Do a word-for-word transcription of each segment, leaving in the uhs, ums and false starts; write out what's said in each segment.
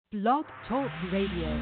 Blog Talk Radio.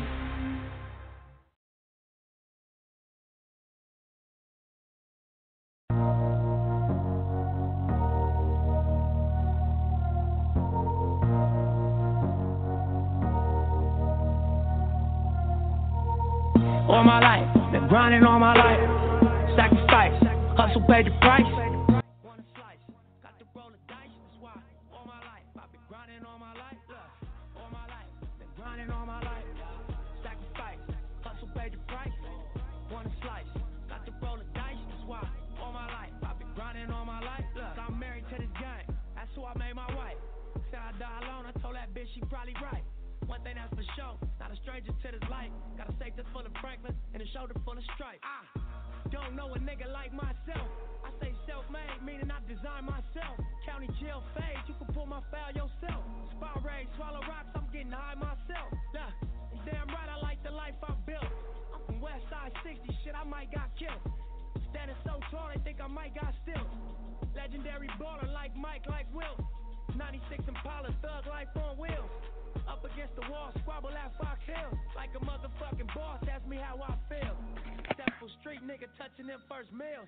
All my life, been grinding all my life. Sacrifice, hustle paid the price. Wanna slice, got to roll the dice. That's why all my life, I've been grinding all my life. Look, all my life, been grinding all my life. Sacrifice, hustle paid the price. Wanna slice, got to roll the dice. That's why all my life, I've been grinding all my life. Look, I'm married to this game. That's who I made my wife. Said I die alone. I told that bitch she probably right. One thing that's for sure, not a stranger to this life. Got a safety full of Franklin and a shoulder full of stripe. I don't know a nigga like myself. I say self-made, meaning I design myself. County jail fade, you can pull my file yourself. Spot raid, swallow rocks, I'm getting high myself. Nah, and damn right I like the life I built. I'm from West Side sixty, shit I might got killed. Standing so tall, they think I might got stills. Legendary baller like Mike, like Will. ninety-six Impala, thug life on wheels. Up against the wall, squabble at Fox Hill. Like a motherfucking boss, ask me how I feel. Stepful street nigga touching them first meals.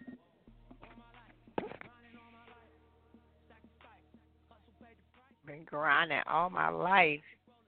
Been grinding all my life.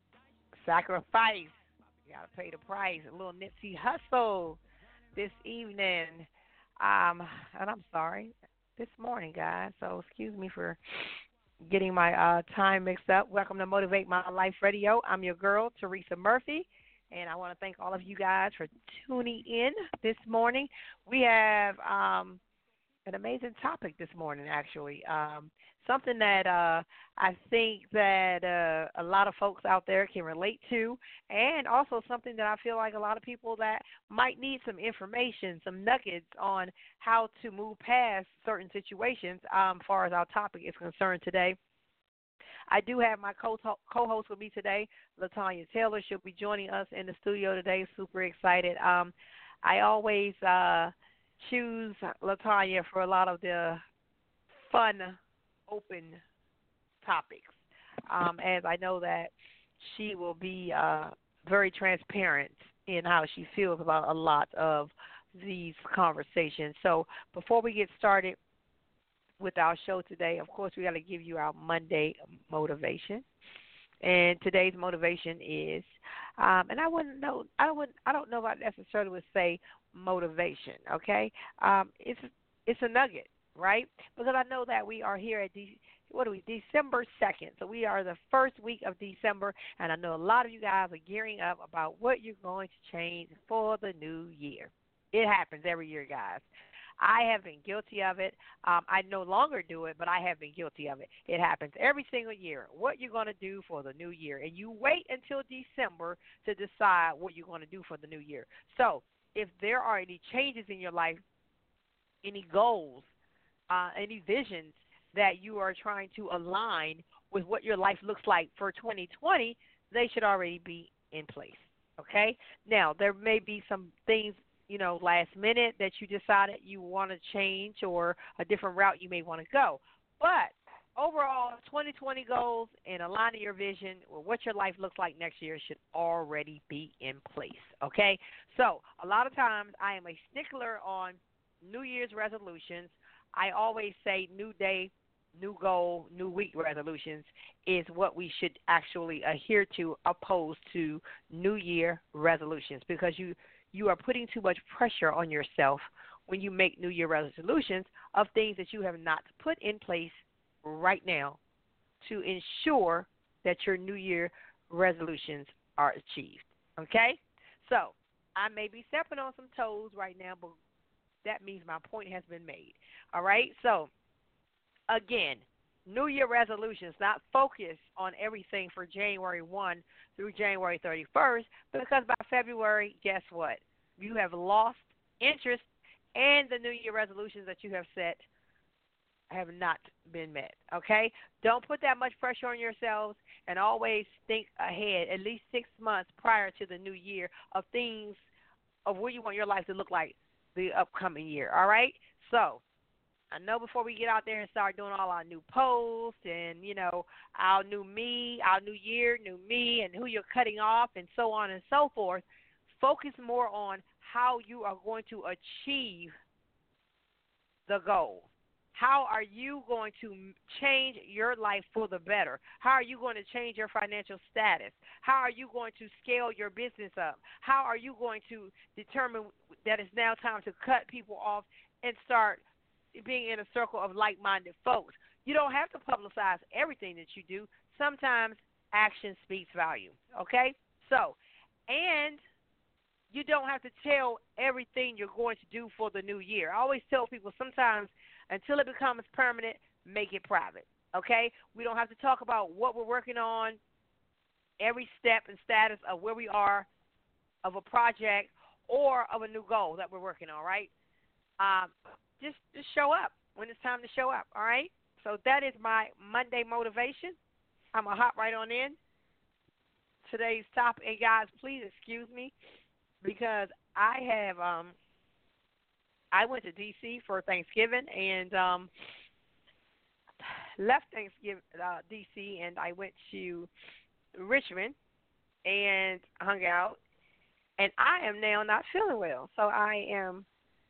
Sacrifice. You gotta pay the price. A little Nipsey Hustle this evening. Um, and I'm sorry, this morning, guys. So excuse me for getting my uh, time mixed up. Welcome to Motivate My Life Radio. I'm your girl, Teresa Murphy, and I want to thank all of you guys for tuning in this morning. We have um, an amazing topic this morning, actually. Um, something that uh, I think that uh, a lot of folks out there can relate to, and also something that I feel like a lot of people that might need some information, some nuggets on how to move past certain situations um, as far as our topic is concerned today. I do have my co- co-host with me today, LaTanya Taylor. She'll be joining us in the studio today. Super excited. Um, I always uh, choose LaTanya for a lot of the fun, open topics, um, as I know that she will be uh, very transparent in how she feels about a lot of these conversations. So before we get started with our show today, of course, we got to give you our Monday motivation. And today's motivation is, um, and I wouldn't know, I wouldn't, I don't know if I necessarily would say motivation. Okay, um, it's it's a nugget, right? Because I know that we are here at the what are we, December second. So we are the first week of December, and I know a lot of you guys are gearing up about what you're going to change for the new year. It happens every year, guys. I have been guilty of it. Um, I no longer do it, but I have been guilty of it. It happens every single year. What you're going to do for the new year. And you wait until December to decide what you're going to do for the new year. So if there are any changes in your life, any goals, uh, any visions that you are trying to align with what your life looks like for twenty twenty, they should already be in place. Okay? Now, there may be some things, you know, last minute that you decided you want to change or a different route you may want to go. But overall, twenty twenty goals and aligning your vision with what your life looks like next year should already be in place, okay? So a lot of times I am a stickler on New Year's resolutions. I always say new day, new goal, new week resolutions is what we should actually adhere to opposed to New Year resolutions, because you you are putting too much pressure on yourself when you make New Year resolutions of things that you have not put in place right now to ensure that your New Year resolutions are achieved, okay? So I may be stepping on some toes right now, but that means my point has been made, all right? So, again, New Year resolutions, not focus on everything for January first through January thirty-first, because by February, guess what? You have lost interest, and the New Year resolutions that you have set have not been met, okay? Don't put that much pressure on yourselves, and always think ahead, at least six months prior to the new year, of things, of what you want your life to look like the upcoming year, all right? So I know before we get out there and start doing all our new posts and, you know, our new me, our new year, new me, and who you're cutting off and so on and so forth, focus more on how you are going to achieve the goal. How are you going to change your life for the better? How are you going to change your financial status? How are you going to scale your business up? How are you going to determine that it's now time to cut people off and start being in a circle of like-minded folks? You don't have to publicize everything that you do. Sometimes action speaks volume, okay? So, and you don't have to tell everything you're going to do for the new year. I always tell people sometimes until it becomes permanent, make it private, okay? We don't have to talk about what we're working on, every step and status of where we are of a project or of a new goal that we're working on, right? Um, just, just show up when it's time to show up, all right? So that is my Monday motivation. I'm going to hop right on in. Today's topic, and guys, please excuse me, because I have um, I went to D C for Thanksgiving and um, left Thanksgiving uh, D C and I went to Richmond and hung out, and I am now not feeling well, so I am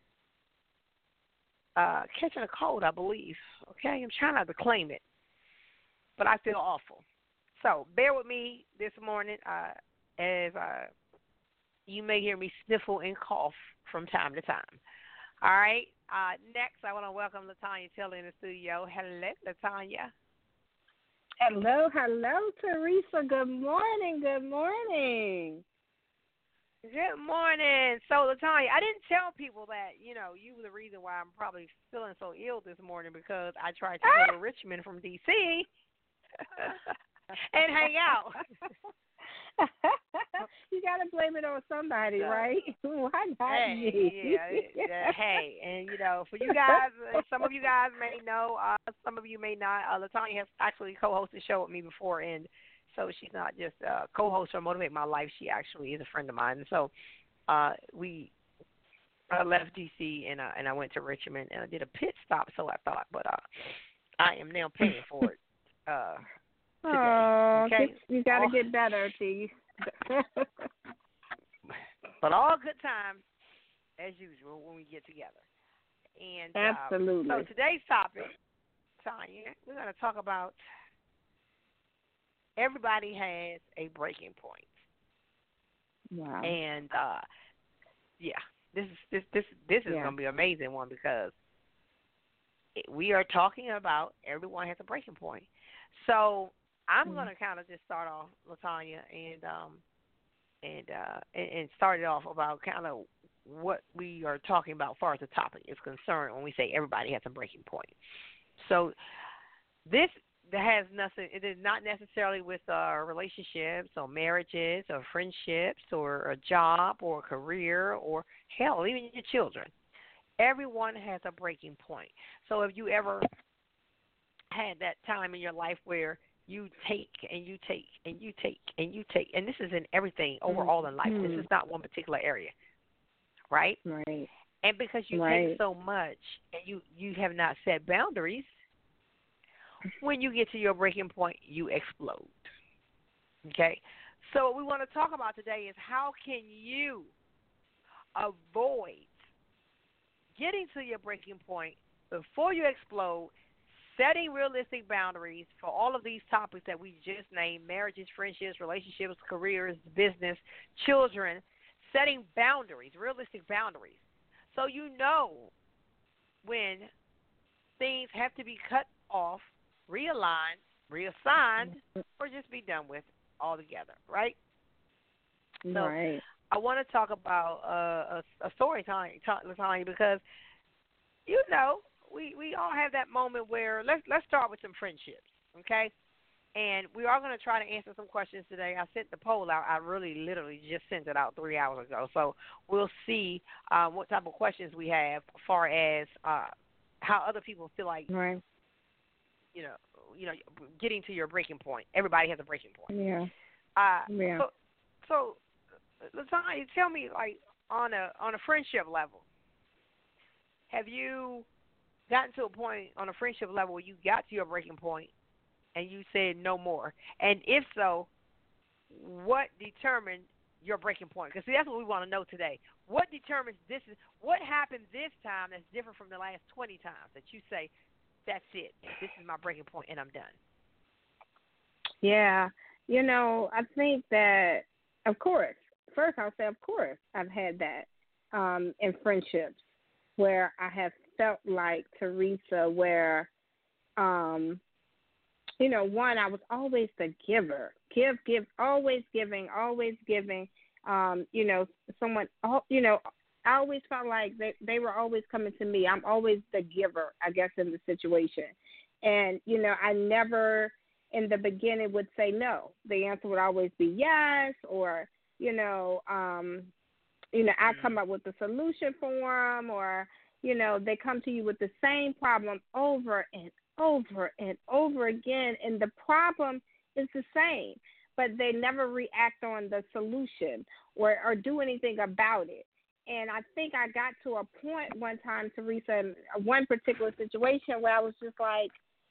uh, catching a cold, I believe. Okay, I'm trying not to claim it, but I feel awful. So bear with me this morning uh, as uh, you may hear me sniffle and cough from time to time. All right. Uh, next, I want to welcome Latanya Taylor in the studio. Hello, Latanya. Hello, hello, Teresa. Good morning. Good morning. Good morning. So, Latanya, I didn't tell people that, you know, you were the reason why I'm probably feeling so ill this morning, because I tried to go to Richmond from D C and hang out. You got to blame it on somebody, right? Why not hey, me? Yeah, yeah, hey, and, you know, for you guys, some of you guys may know, uh, some of you may not. Uh, Latanya has actually co-hosted a show with me before, and so she's not just a co-host or Motivate My Life. She actually is a friend of mine. And so uh, we I left D C and, uh, and I went to Richmond, and I did a pit stop, so I thought, but uh, I am now paying for it. Uh, Today, oh, okay? You got to all, get better, T. But all good times, as usual, when we get together. And Absolutely. Um, so today's topic, Tanya, we're going to talk about everybody has a breaking point. Wow. And uh, yeah, this is this this this is yeah. going to be an amazing one, because it, we are talking about everyone has a breaking point. So I'm mm-hmm. going to kind of just start off, Latanya, and um, and, uh, and and start it off about kind of what we are talking about as far as the topic is concerned when we say everybody has a breaking point. So this has nothing. It is not necessarily with uh, relationships or marriages or friendships or a job or a career or hell, even your children. Everyone has a breaking point. So if you ever had that time in your life where you take and you take and you take and you take, and this is in everything overall in life. Mm-hmm. This is not one particular area, right? Right. And because you right. take so much and you, you have not set boundaries, when you get to your breaking point, you explode. Okay? So what we want to talk about today is how can you avoid getting to your breaking point before you explode, setting realistic boundaries for all of these topics that we just named: marriages, friendships, relationships, careers, business, children, setting boundaries, realistic boundaries. So you know when things have to be cut off, realigned, reassigned, or just be done with altogether, right? So right. I want to talk about uh, a, a story time, time because, you know, we, we all have that moment where let's let's start with some friendships, okay? And we are going to try to answer some questions today. I sent the poll out. I really literally just sent it out three hours ago. So we'll see uh, what type of questions we have as far as uh, how other people feel like, right. you know, you know, getting to your breaking point. Everybody has a breaking point. Yeah. Uh, yeah. So, so Latanya, tell me, like, on a on a friendship level, have you gotten to a point on a friendship level where you got to your breaking point and you said no more? And if so, what determined your breaking point? Because see, that's what we want to know today. What determines this is what happened this time that's different from the last twenty times that you say, that's it, this is my breaking point and I'm done? Yeah, you know, I think that, of course, first I'll say, of course, I've had that um, in friendships where I have felt like Teresa, where, um, you know, one, I was always the giver, give, give, always giving, always giving. Um, you know, someone, you know, I always felt like they, they were always coming to me. I'm always the giver, I guess, in the situation. And, you know, I never in the beginning would say no. The answer would always be yes, or, you know, um, you know, I come up with a solution for them, or, you know, they come to you with the same problem over and over and over again, and the problem is the same, but they never react on the solution or, or do anything about it. And I think I got to a point one time, Teresa, in one particular situation where I was just like,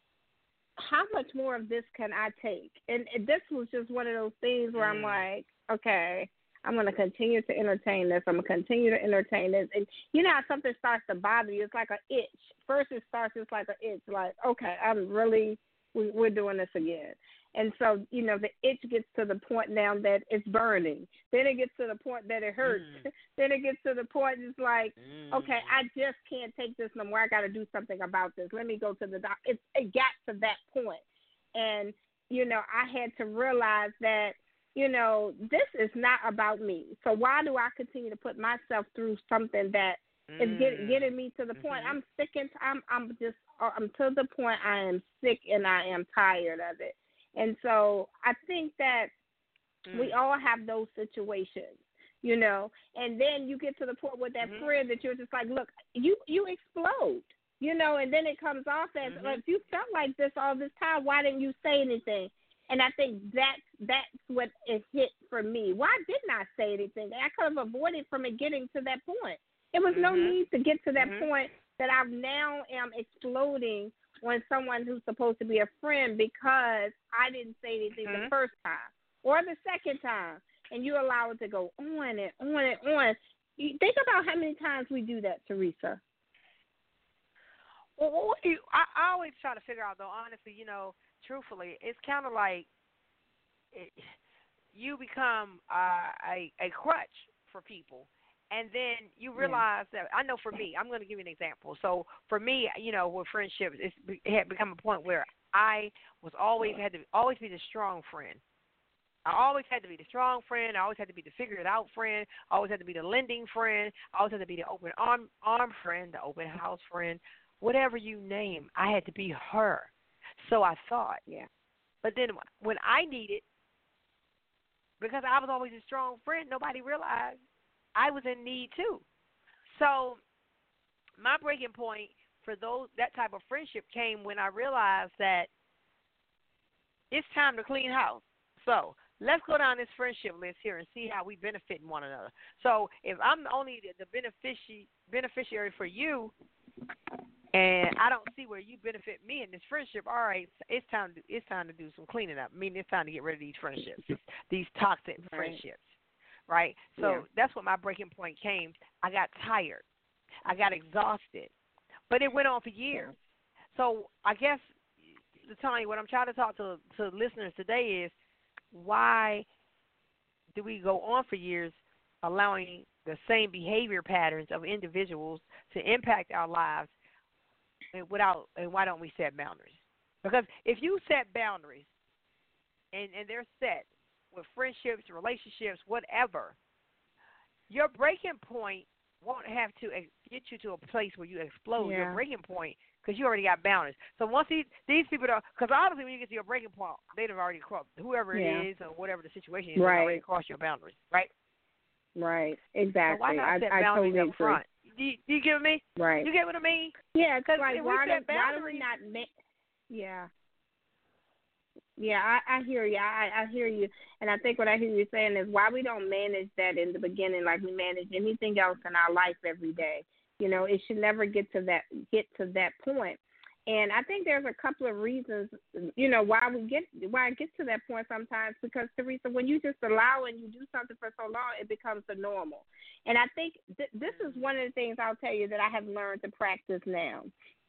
how much more of this can I take? And, and this was just one of those things where I'm like, okay, I'm going to continue to entertain this. I'm going to continue to entertain this. And you know how something starts to bother you? It's like an itch. First it starts just like an itch, like, okay, I'm really, we, we're doing this again. And so, you know, the itch gets to the point now that it's burning. Then it gets to the point that it hurts. Mm. Then it gets to the point it's like, mm. okay, I just can't take this no more. I got to do something about this. Let me go to the doctor. It, it got to that point. And, you know, I had to realize that, you know, this is not about me. So why do I continue to put myself through something that mm. is get, getting me to the point? Mm-hmm. I'm sick and I'm I'm just I'm to the point I am sick and I am tired of it. And so I think that mm. we all have those situations, you know, and then you get to the point with that mm-hmm. friend that you're just like, look, you, you explode, you know, and then it comes off as, mm-hmm. like, if you felt like this all this time, why didn't you say anything? And I think that's, that's what it hit for me. Why didn't I say anything? I could have avoided from it getting to that point. There was mm-hmm. no need to get to that mm-hmm. point that I now am exploding on someone who's supposed to be a friend because I didn't say anything mm-hmm. the first time or the second time, and you allow it to go on and on and on. You think about how many times we do that, Teresa. Well, what do you, I, I always try to figure out, though, honestly, you know, truthfully, it's kind of like it, you become uh, a, a crutch for people. And then you realize yeah. that, I know for me, I'm going to give you an example. So for me, you know, with friendships, it's, it had become a point where I was always, had to always be the strong friend. I always had to be the strong friend. I always had to be the figure it out friend. I always had to be the lending friend. I always had to be the open arm, arm friend, the open house friend, whatever you name. I had to be her. So I thought. Yeah. But then when I needed, because I was always a strong friend, nobody realized I was in need too. So my breaking point for those that type of friendship came when I realized that it's time to clean house. So let's go down this friendship list here and see how we benefit one another. So if I'm only the, the benefici- beneficiary for you, and I don't see where you benefit me in this friendship, all right, it's time to it's time to do some cleaning up. I mean, it's time to get rid of these friendships, these toxic right. friendships. Right? So yeah. that's what my breaking point came. I got tired. I got exhausted. But it went on for years. So I guess, Tanya, what I'm trying to talk to, to listeners today is why do we go on for years allowing the same behavior patterns of individuals to impact our lives and without and why don't we set boundaries? Because if you set boundaries and, and they're set, with friendships, relationships, whatever, your breaking point won't have to get you to a place where you explode. Yeah. Your breaking point, because you already got boundaries. So once these these people are, because obviously when you get to your breaking point, they've already crossed, whoever it yeah. is or whatever the situation is, right. they've already crossed your boundaries, right? Right, exactly. So why not set I, boundaries I totally up front? Do you, do you get me? Right. You get what I mean? Yeah, because like, if why, we set do, why do we not make, yeah. Yeah, I, I hear you. I, I hear you. And I think what I hear you saying is why we don't manage that in the beginning like we manage anything else in our life every day. You know, it should never get to that get to that point. And I think there's a couple of reasons, you know, why we get why it gets to that point sometimes. Because Teresa, when you just allow and you do something for so long, it becomes the normal. And I think th- this is one of the things I'll tell you that I have learned to practice now.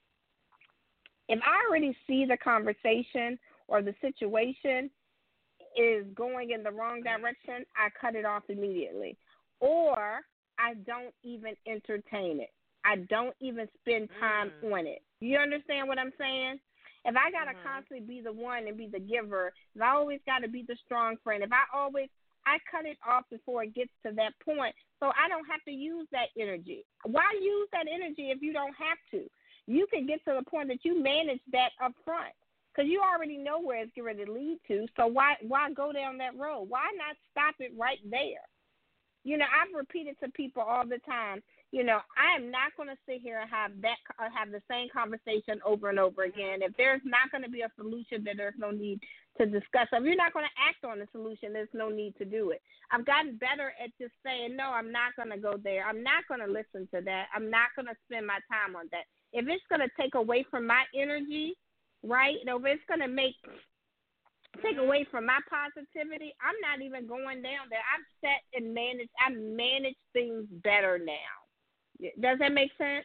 If I already see the conversation or the situation is going in the wrong direction, I cut it off immediately, or I don't even entertain it. I don't even spend time mm. on it. You understand what I'm saying? If I got to mm-hmm. constantly be the one and be the giver, if I always got to be the strong friend, if I always, I cut it off before it gets to that point so I don't have to use that energy. Why use that energy if you don't have to? You can get to the point that you manage that up front because you already know where it's going to lead to, so why why go down that road? Why not stop it right there? You know, I've repeated to people all the time, you know, I am not going to sit here and have that uh, have the same conversation over and over again. If there's not going to be a solution, then there's no need to discuss. If you're not going to act on the solution, there's no need to do it. I've gotten better at just saying, no, I'm not going to go there. I'm not going to listen to that. I'm not going to spend my time on that. If it's going to take away from my energy, right, or if it's going to make take away from my positivity, I'm not even going down there. I've set and managed, I manage things better now. Does that make sense?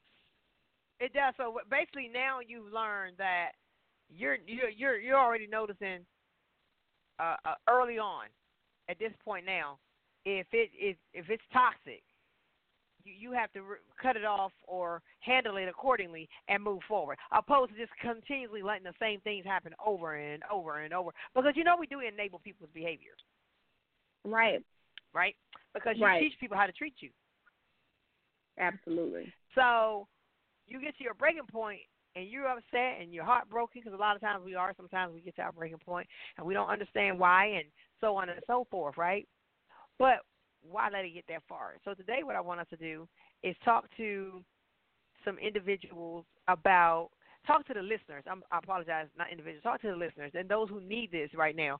It does. So basically, now you've learned that you're you're you're, you're already noticing uh, uh, early on at this point now if it is if it's toxic, you you have to re- cut it off or handle it accordingly and move forward, opposed to just continually letting the same things happen over and over and over. Because you know we do enable people's behavior, right? Right? Because you right. teach people how to treat you. Absolutely. So you get to your breaking point and you're upset and you're heartbroken because a lot of times we are. Sometimes we get to our breaking point and we don't understand why and so on and so forth, right? But why let it get that far? So today what I want us to do is talk to some individuals about, talk to the listeners. I'm, I apologize, not individuals. Talk to the listeners and those who need this right now.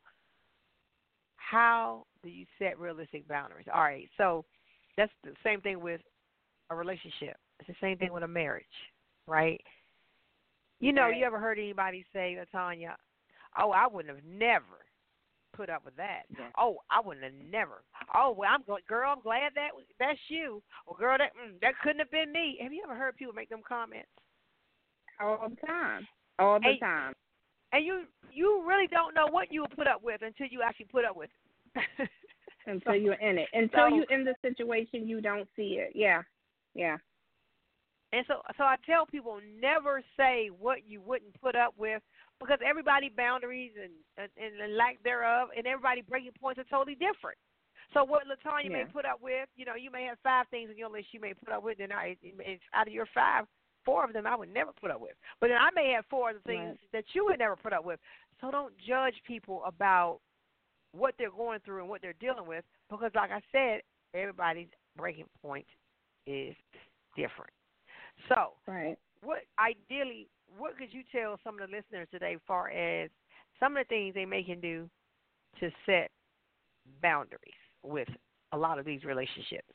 How do you set realistic boundaries? All right, so that's the same thing with a relationship. It's the same thing with a marriage, right? You know, right. You ever heard anybody say, Latanya, oh, I wouldn't have never put up with that. Yeah. Oh, I wouldn't have never. Oh, well, I'm go- girl, I'm glad that that's you. Or girl, that mm, that couldn't have been me. Have you ever heard people make them comments? All the time. All the and, time. And you you really don't know what you will put up with until you actually put up with it. Until so, you're in it. Until so, you're in the situation, you don't see it. Yeah. Yeah. And so so I tell people never say what you wouldn't put up with because everybody's boundaries and, and, and lack thereof and everybody's breaking points are totally different. So what Latanya yeah. may put up with, you know, you may have five things on your list you may put up with, and I, it's out of your five, four of them I would never put up with. But then I may have four of the things right. that you would never put up with. So don't judge people about what they're going through and what they're dealing with because, like I said, everybody's breaking point is different. So, right. what ideally, what could you tell some of the listeners today as far as some of the things they may can do to set boundaries with a lot of these relationships?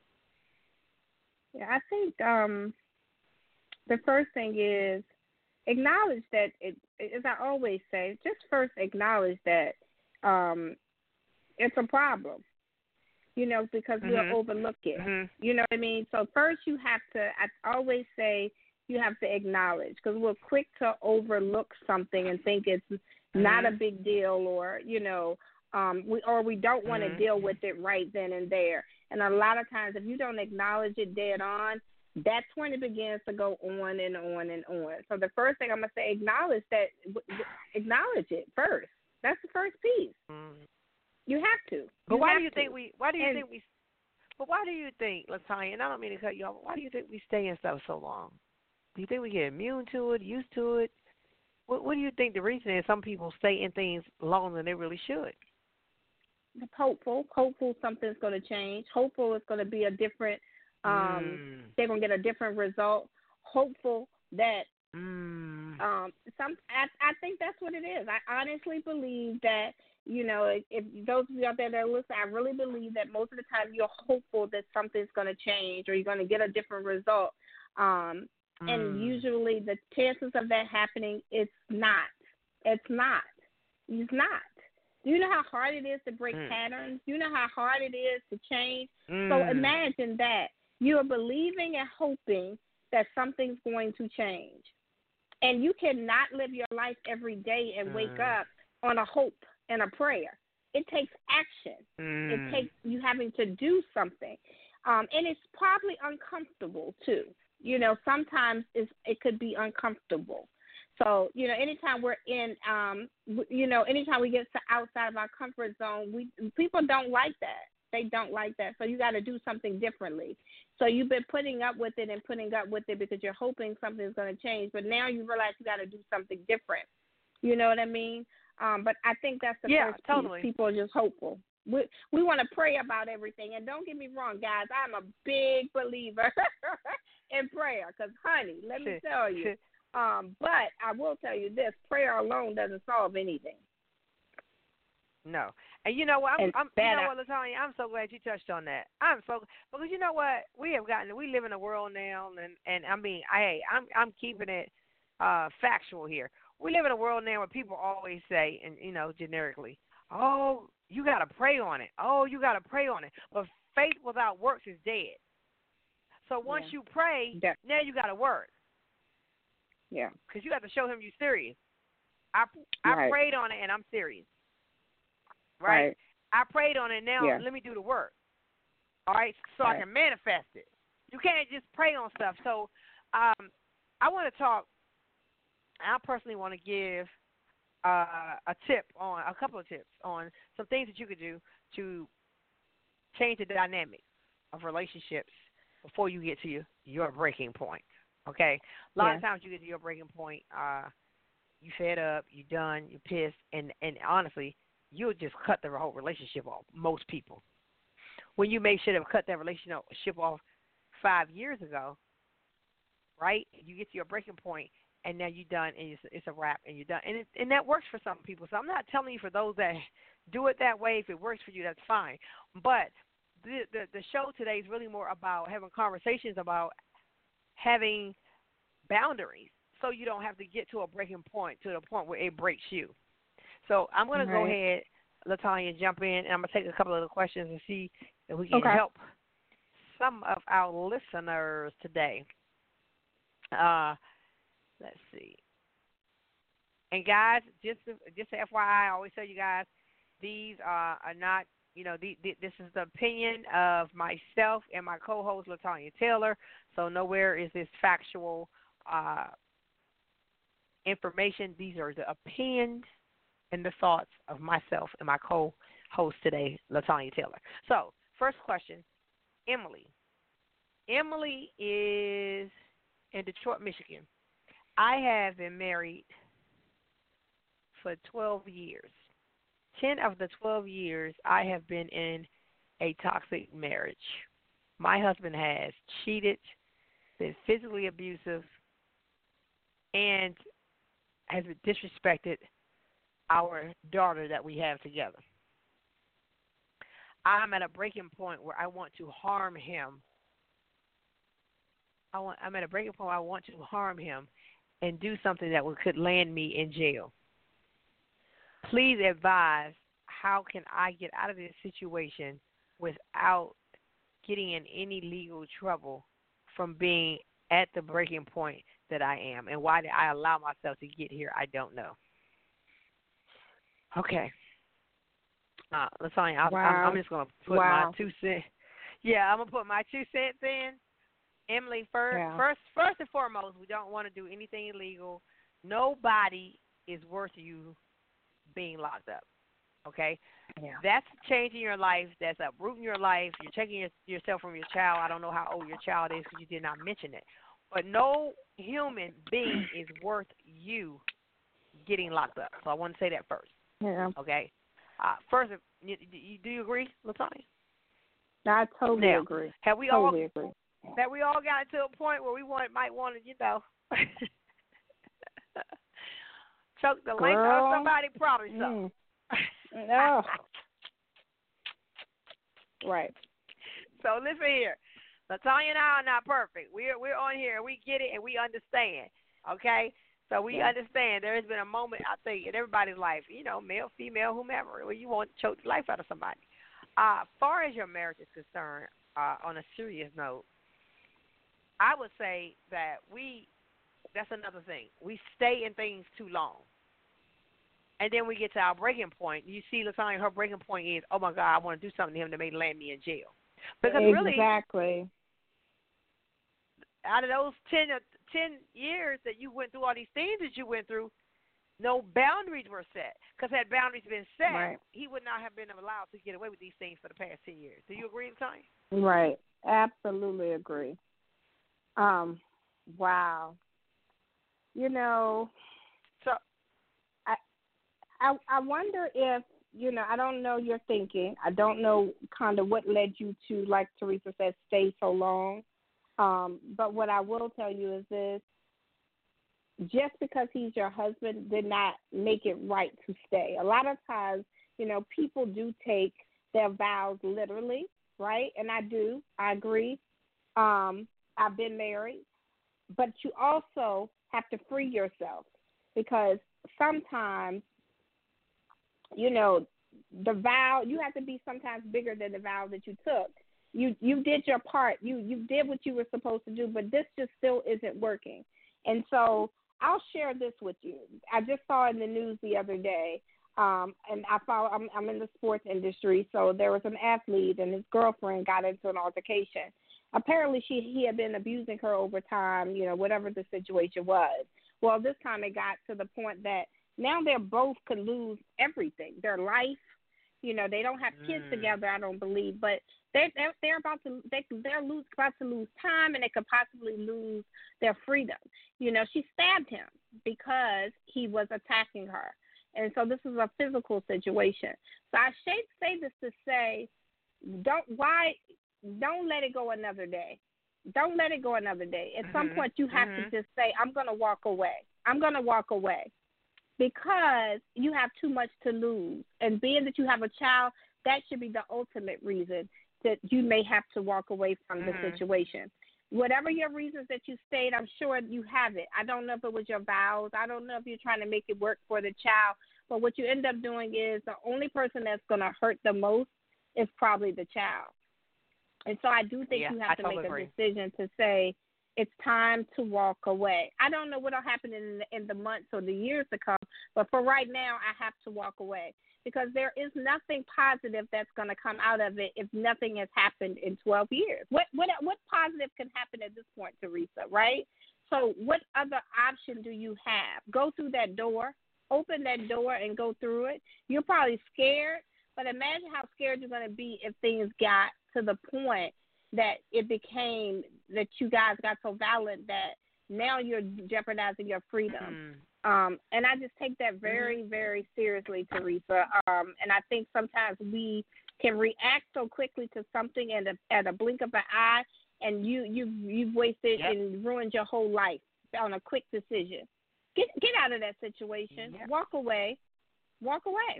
Yeah, I think um, the first thing is acknowledge that, it, as I always say, just first acknowledge that um, it's a problem. You know, because mm-hmm. we'll overlook it. Mm-hmm. You know what I mean? So first you have to, I always say, you have to acknowledge because we're quick to overlook something and think it's mm-hmm. not a big deal or, you know, um, we or we don't want to mm-hmm. deal with it right then and there. And a lot of times if you don't acknowledge it dead on, that's when it begins to go on and on and on. So the first thing I'm going to say, acknowledge that, acknowledge it first. That's the first piece. Mm-hmm. You have to. But you why have do you to. think we? Why do you and, think we? But why do you think, Latanya? And I don't mean to cut you off. Why do you think we stay in stuff so long? Do you think we get immune to it, used to it? What, what do you think the reason is? Some people stay in things longer than they really should. Hopeful, hopeful something's going to change. Hopeful it's going to be a different. Um, mm. They're going to get a different result. Hopeful that. Mm. Um, some. I, I think that's what it is. I honestly believe that. You know, if, if those of you out there that listen, I really believe that most of the time you're hopeful that something's going to change or you're going to get a different result. Um, Mm. and usually the chances of that happening, it's not. It's not. It's not. Do you know how hard it is to break Mm. patterns? Do you know how hard it is to change? Mm. So imagine that. You are believing and hoping that something's going to change. And you cannot live your life every day and wake Mm. up on a hope and a prayer. It takes action. Mm. It takes you having to do something. Um, and it's probably uncomfortable, too. You know, sometimes it's, it could be uncomfortable. So, you know, anytime we're in, um, you know, anytime we get to outside of our comfort zone, we people don't like that. They don't like that. So you got to do something differently. So you've been putting up with it and putting up with it because you're hoping something's going to change. But now you realize you got to do something different. You know what I mean? Um, but I think that's the Yeah, first totally. piece. People are just hopeful. We we want to pray about everything. And don't get me wrong, guys. I'm a big believer in prayer because, honey, let me tell you. Um, but I will tell you this: prayer alone doesn't solve anything. No, and you know what? I'm, And I'm you know better. what, Latanya? I'm so glad you touched on that. I'm so because you know what? We have gotten. We live in a world now, and and I mean, I I'm I'm keeping it uh, factual here. We live in a world now where people always say, and you know, generically, oh, you got to pray on it. Oh, you got to pray on it. But faith without works is dead. So once Yeah. you pray, Yeah. now you got to work. Yeah. Because you got to show him you're serious. I I Right. prayed on it and I'm serious. Right? Right. I prayed on it. Now Yeah. let me do the work. All right, so Right. I can manifest it. You can't just pray on stuff. So um, I want to talk. I personally want to give uh, a tip on a couple of tips on some things that you could do to change the dynamic of relationships before you get to your, your breaking point. Okay, a lot Yeah. of times you get to your breaking point, uh, you fed up, you done, you pissed, and and honestly, you'll just cut the whole relationship off. Most people, when you may should have cut that relationship off five years ago, right? You get to your breaking point, and now you're done, and it's, it's a wrap, and you're done, and it, and that works for some people. So I'm not telling you for those that do it that way. If it works for you, that's fine. But the the, the show today is really more about having conversations about having boundaries, so you don't have to get to a breaking point to the point where it breaks you. So I'm going to go Right. ahead, Latanya, jump in, and I'm going to take a couple of the questions and see if we can Okay. help some of our listeners today. Uh, let's see. And guys, just just F Y I, I always tell you guys, these are, are not, you know, the, the, this is the opinion of myself and my co-host, Latanya Taylor. So nowhere is this factual uh, information. These are the opinions and the thoughts of myself and my co-host today, Latanya Taylor. So first question, Emily. Emily is in Detroit, Michigan. I have been married for twelve years. ten of the twelve years, I have been in a toxic marriage. My husband has cheated, been physically abusive, and has disrespected our daughter that we have together. I'm at a breaking point where I want to harm him. I want, I'm at a breaking point where I want to harm him and do something that would, could land me in jail. Please advise, how can I get out of this situation without getting in any legal trouble from being at the breaking point that I am? And why did I allow myself to get here? I don't know. Okay. Uh, Latanya, I, Wow. I'm, I'm just going to put Wow. my two cents. Yeah, I'm going to put my two cents in. Emily, first, Yeah. first, first and foremost, we don't want to do anything illegal. Nobody is worth you being locked up. Okay? Yeah. That's changing your life. That's uprooting your life. You're taking your, yourself from your child. I don't know how old your child is because you did not mention it. But no human being is worth you getting locked up. So I want to say that first. Yeah. Okay? Uh, first, you, you, do you agree, Latanya? I totally Now, agree. Have we totally all agree. Have we all gotten to a point where we want might want to, you know, choke the length Girl. of somebody? Probably so. Mm. No. Right. So listen here. LaTanya and I are not perfect. We're we're on here. We get it and we understand. Okay? So we Yeah. understand there has been a moment, I think, in everybody's life, you know, male, female, whomever, where you want to choke the life out of somebody. Uh, as far as your marriage is concerned, uh, on a serious note, I would say that we, that's another thing. We stay in things too long. And then we get to our breaking point. You see, LaTanya, her breaking point is, oh, my God, I want to do something to him that may land me in jail. Because really, exactly. out of those ten, ten years that you went through all these things that you went through, no boundaries were set. Because had boundaries been set, Right. he would not have been allowed to get away with these things for the past ten years. Do you agree, LaTanya? Right. Absolutely agree. Um, wow. You know, So, I, I I wonder if, you know, I don't know your thinking. I don't know kind of what led you to, like Teresa said, stay so long. Um, but what I will tell you is this: just because he's your husband did not make it right to stay. A lot of times, you know, people do take their vows literally, right? And I do. I agree. Um, I've been married. But you also have to free yourself, because sometimes, you know, the vow, you have to be sometimes bigger than the vow that you took. You you did your part. You you did what you were supposed to do, but this just still isn't working. And so I'll share this with you. I just saw in the news the other day, um, and I follow. I'm, I'm in the sports industry, so there was an athlete and his girlfriend got into an altercation. Apparently, she he had been abusing her over time, you know, whatever the situation was. Well, this time it got to the point that now they're both could lose everything, their life. You know, they don't have kids Mm. together, I don't believe, but they're they're, they're about to they they're lose, about to lose time, and they could possibly lose their freedom. You know, she stabbed him because he was attacking her, and so this is a physical situation. So I should say this to say, don't why don't let it go another day. Don't let it go another day. At some Mhm. point, you have Mhm. to just say, I'm going to walk away. I'm going to walk away, because you have too much to lose. And being that you have a child, that should be the ultimate reason that you may have to walk away from Mhm. the situation. Whatever your reasons that you stayed, I'm sure you have it. I don't know if it was your vows. I don't know if you're trying to make it work for the child. But what you end up doing is the only person that's going to hurt the most is probably the child. And so I do think Yeah, you I have to totally make a agree. decision to say it's time to walk away. I don't know what will happen in the, in the months or the years to come, but for right now, I have to walk away, because there is nothing positive that's going to come out of it if nothing has happened in twelve years. What what what positive can happen at this point, Teresa, right? So what other option do you have? Go through that door, open that door and go through it. You're probably scared, but imagine how scared you're going to be if things got to the point that it became that you guys got so violent that now you're jeopardizing your freedom. Mhm. Um, and I just take that very, very seriously, Teresa. Um, and I think sometimes we can react so quickly to something at a, at a blink of an eye, and you, you've, you've wasted Yep. and ruined your whole life on a quick decision. Get get out of that situation. Yep. Walk away. Walk away.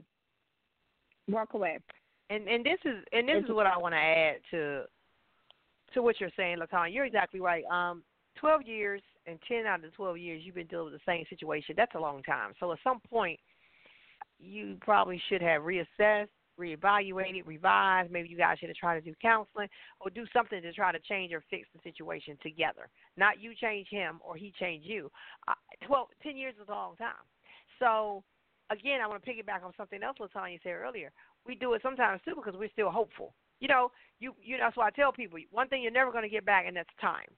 Walk away. And and this is and this It's- is what I want to add to to what you're saying, LaTanya. You're exactly right. Um, twelve years and ten out of the twelve years you've been dealing with the same situation. That's a long time. So at some point, you probably should have reassessed, reevaluated, revised. Maybe you guys should have tried to do counseling or do something to try to change or fix the situation together. Not you change him or he change you. Uh, twelve, ten years is a long time. So again, I want to piggyback on something else LaTanya said earlier. We do it sometimes too because we're still hopeful. You know, you you that's why I tell people one thing you're never going to get back, and that's time.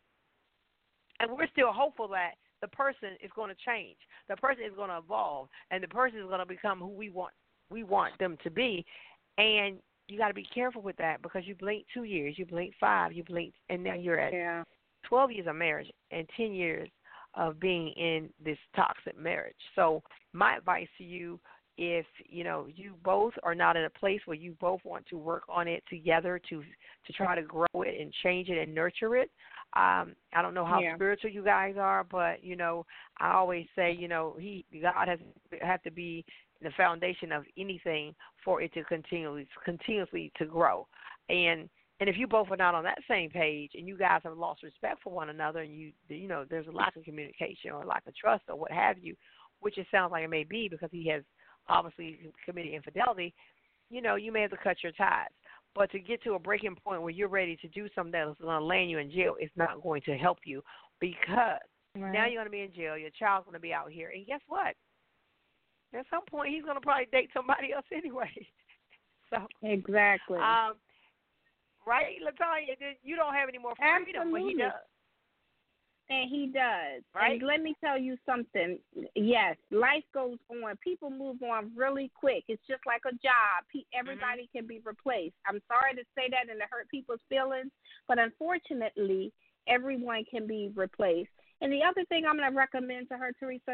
And we're still hopeful that the person is going to change, the person is going to evolve, and the person is going to become who we want we want them to be. And you got to be careful with that, because you blink two years, you blink five, you blink, and now you're at yeah. twelve years of marriage and ten years of being in this toxic marriage. So my advice to you, if you know you both are not in a place where you both want to work on it together to to try to grow it and change it and nurture it. Um, I don't know how Yeah. spiritual you guys are, but you know I always say you know he God has have to be the foundation of anything for it to continually continuously to grow. And and if you both are not on that same page and you guys have lost respect for one another and you you know there's a lack of communication or lack of trust or what have you, which it sounds like it may be because he has obviously committed infidelity, you know, you may have to cut your ties. But to get to a breaking point where you're ready to do something that's going to land you in jail is not going to help you because right. now you're going to be in jail, your child's going to be out here, and guess what? At some point, he's going to probably date somebody else anyway. so Exactly. Um, right, LaTanya, you don't have any more freedom, Absolutely. but he does. And he does. Right? And let me tell you something. Yes, life goes on. People move on really quick. It's just like a job. Everybody mm-hmm. can be replaced. I'm sorry to say that and to hurt people's feelings, but unfortunately, everyone can be replaced. And the other thing I'm going to recommend to her, Teresa,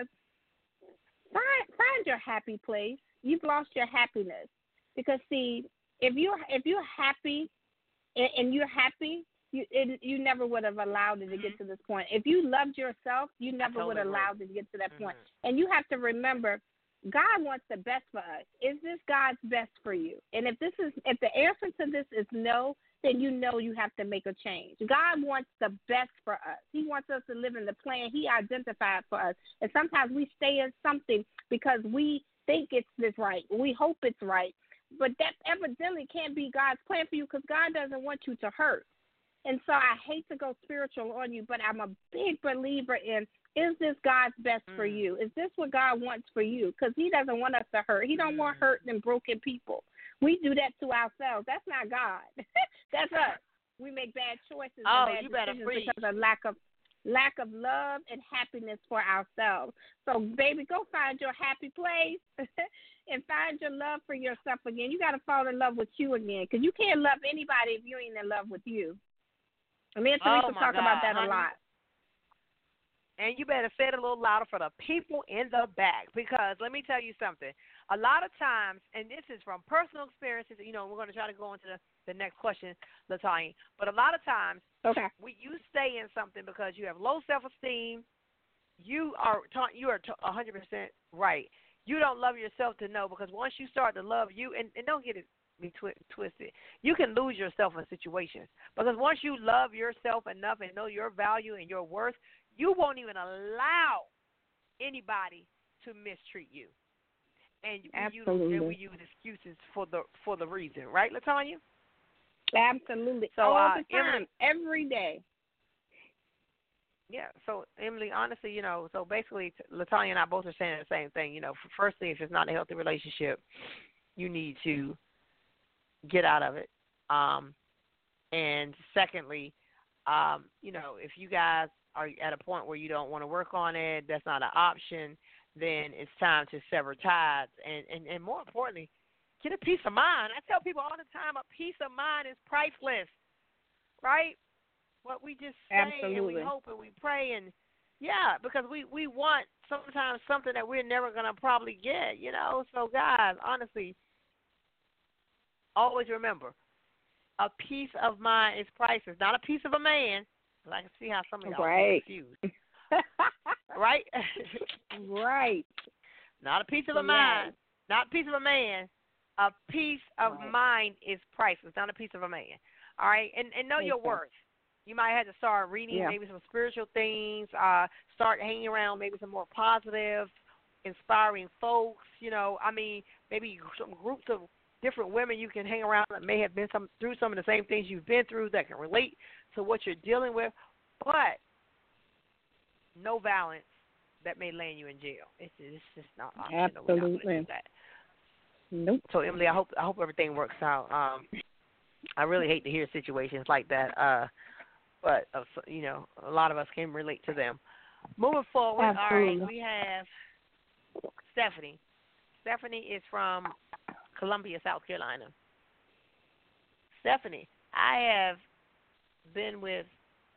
find find your happy place. You've lost your happiness because see, if you if you're happy and, and you're happy. You it, you never would have allowed it to get to this point. If you loved yourself, you never totally would have allowed it to get to that mm-hmm. point. And you have to remember, God wants the best for us. Is this God's best for you? And if this is if the answer to this is no, then you know you have to make a change. God wants the best for us. He wants us to live in the plan He identified for us. And sometimes we stay in something because we think it's this right. We hope it's right. But that evidently can't be God's plan for you because God doesn't want you to hurt. And so I hate to go spiritual on you, but I'm a big believer in, is this God's best mm. for you? Is this what God wants for you? Because He doesn't want us to hurt. He don't mm. want hurt and broken people. We do that to ourselves. That's not God. That's us. We make bad choices oh, and bad you better decisions because of lack of lack of love and happiness for ourselves. So, baby, go find your happy place and find your love for yourself again. You got to fall in love with you again because you can't love anybody if you ain't in love with you. Me and Teresa oh talk God, about that honey. a lot. And you better say it a little louder for the people in the back because let me tell you something. A lot of times, and this is from personal experiences, you know, we're going to try to go into the, the next question, LaTanya, but a lot of times okay. we, you stay in something because you have low self-esteem. You are ta- you are one hundred percent right. You don't love yourself to know because once you start to love you, and, and don't get it be twi- twisted. You can lose yourself in situations because once you love yourself enough and know your value and your worth, you won't even allow anybody to mistreat you. And we use, and we use excuses for the for the reason, right, LaTanya? Absolutely. So, all uh, the time, Emily, every day. Yeah. So Emily, honestly, you know, so basically, LaTanya and I both are saying the same thing. You know, firstly, if it's not a healthy relationship, you need to get out of it. Um, and secondly, um, you know, if you guys are at a point where you don't want to work on it, that's not an option, then it's time to sever ties. And, and, and more importantly, get a peace of mind. I tell people all the time, a peace of mind is priceless, right? What we just say Absolutely. and we hope and we pray and, yeah, because we, we want sometimes something that we're never going to probably get, you know. So, guys, honestly, always remember, a piece of mind is priceless, not a piece of a man. I can see how some of y'all right. are confused. right? right. Not a piece of a yes. mind, not a piece of a man. A piece of right. mind is priceless, not a piece of a man. All right? And, and know okay. your worth. You might have to start reading yeah. maybe some spiritual things, uh, start hanging around maybe some more positive, inspiring folks. You know, I mean, maybe some groups of different women you can hang around that may have been some through some of the same things you've been through that can relate to what you're dealing with, but no violence that may land you in jail. It's, it's just not optional. Absolutely. We're not do that. Nope. So Emily, I hope I hope everything works out. Um, I really hate to hear situations like that, uh, but uh, you know, a lot of us can relate to them. Moving forward, Absolutely. all right, we have Stephanie. Stephanie is from Columbia, South Carolina. Stephanie, I have been with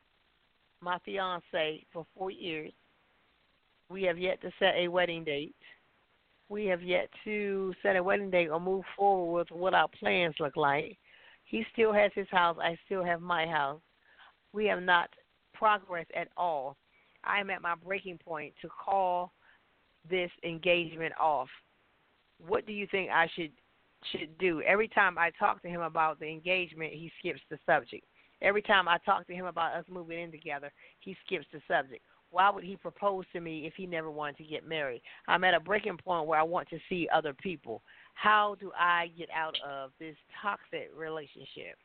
my fiance for four years. We have yet to set a wedding date. We have yet to set a wedding date or move forward with what our plans look like. He still has his house. I still have my house. We have not progressed at all. I am at my breaking point to call this engagement off. what do you think I should should do? Every time I talk to him about the engagement, he skips the subject. Every time I talk to him about us moving in together, he skips the subject. Why would he propose to me if he never wanted to get married? I'm at a breaking point where I want to see other people. How do I get out of this toxic relationship?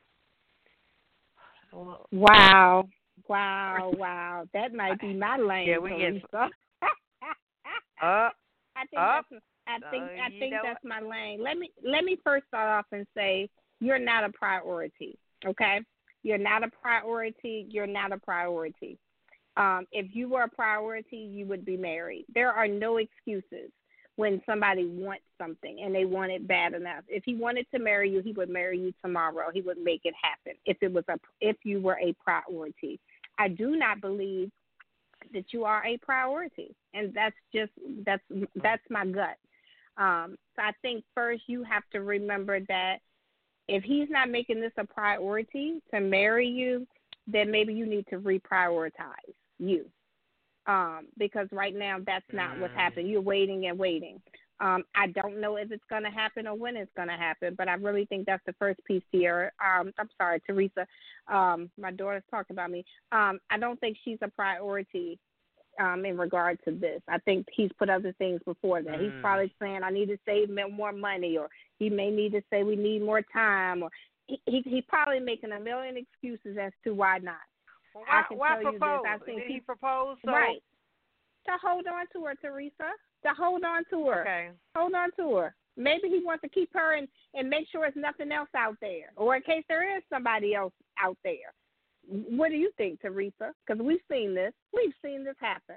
Well, wow. Wow, wow. That might be my lane, yeah, we Teresa. get up, I think up. that's I think Uh, I you think know that's my lane. Let me let me first start off and say you're not a priority. Okay? You're not a priority. You're not a priority. Um, if you were a priority, you would be married. There are no excuses when somebody wants something and they want it bad enough. If he wanted to marry you, he would marry you tomorrow. He would make it happen if it was a if you were a priority. I do not believe that you are a priority, and that's just that's that's my gut. Um, so I think first you have to remember that if he's not making this a priority to marry you, then maybe you need to reprioritize you. Um, because right now that's not what's happening. You're waiting and waiting. Um, I don't know if it's going to happen or when it's going to happen, but I really think that's the first piece here. Um, I'm sorry, Teresa. Um, my daughter's talking about me. Um, I don't think she's a priority um, in regard to this. I think he's put other things before that. Mm. He's probably saying, I need to save more money, or he may need to say we need more time, or he, he, he's probably making a million excuses as to why not. Well, why, I can why tell propose? You this. I think Did he, he propose? So? Right. To hold on to her, Teresa. To hold on to her. Okay. Hold on to her. Maybe he wants to keep her and, and make sure there's nothing else out there, or in case there is somebody else out there. What do you think, Teresa? Because we've seen this. We've seen this happen.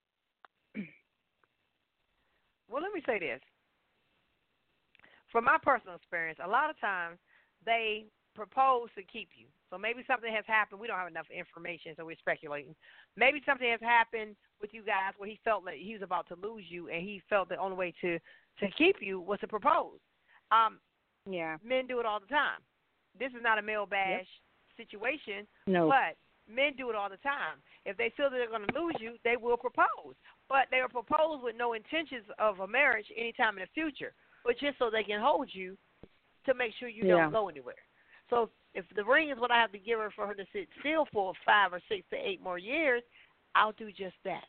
Well, let me say this. From my personal experience, a lot of times they propose to keep you. So maybe something has happened. We don't have enough information, so we're speculating. Maybe something has happened with you guys where he felt that he was about to lose you, and he felt the only way to, to keep you was to propose. Um, yeah. Men do it all the time. This is not a male bash yep. situation, no. but men do it all the time. If they feel that they're going to lose you, they will propose. But they will propose with no intentions of a marriage anytime in the future, but just so they can hold you to make sure you yeah. don't go anywhere. So if the ring is what I have to give her for her to sit still for five or six to eight more years, I'll do just that.